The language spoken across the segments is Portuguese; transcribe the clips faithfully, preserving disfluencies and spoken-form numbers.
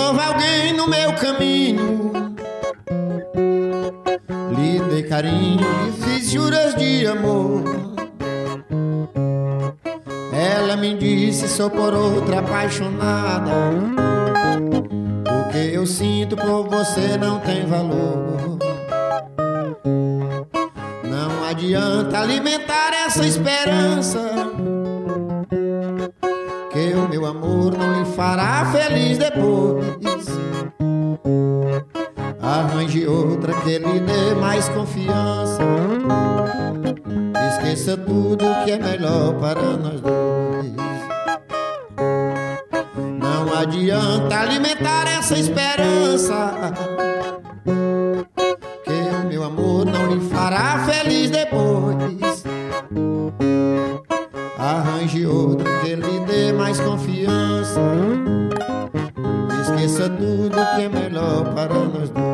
novo alguém no meu caminho. Lhe dei carinho e fiz juras de amor. Ela me disse: sou por outra apaixonada. O que eu sinto por você não tem valor. Não adianta alimentar essa esperança, que o meu amor não lhe fará feliz depois. Arranje outra que lhe dê mais confiança. Esqueça tudo que é melhor para nós dois. Não adianta alimentar essa esperança, que o meu amor não lhe fará feliz depois. Arranje outra que lhe dê mais confiança. Esqueça tudo que é melhor para nós dois.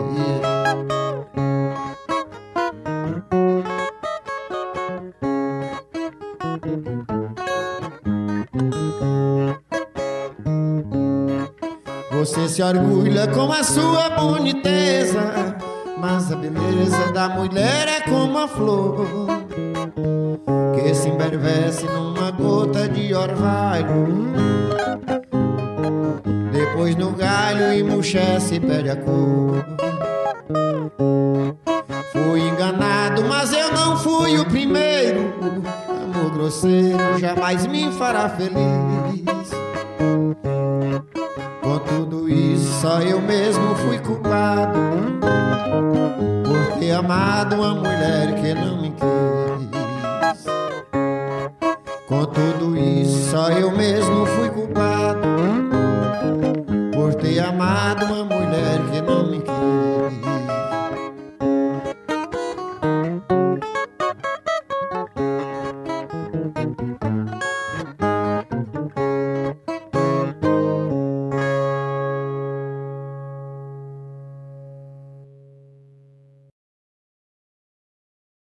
Você se orgulha com a sua boniteza, mas a beleza da mulher é como a flor que se embevece numa gota de orvalho. Depois no galho emurchece e perde a cor. Fui enganado, mas eu não fui o primeiro. Amor grosseiro jamais me fará feliz. Com tudo isso só eu mesmo fui culpado por ter amado uma mulher que não me quis. Com tudo isso só eu mesmo fui culpado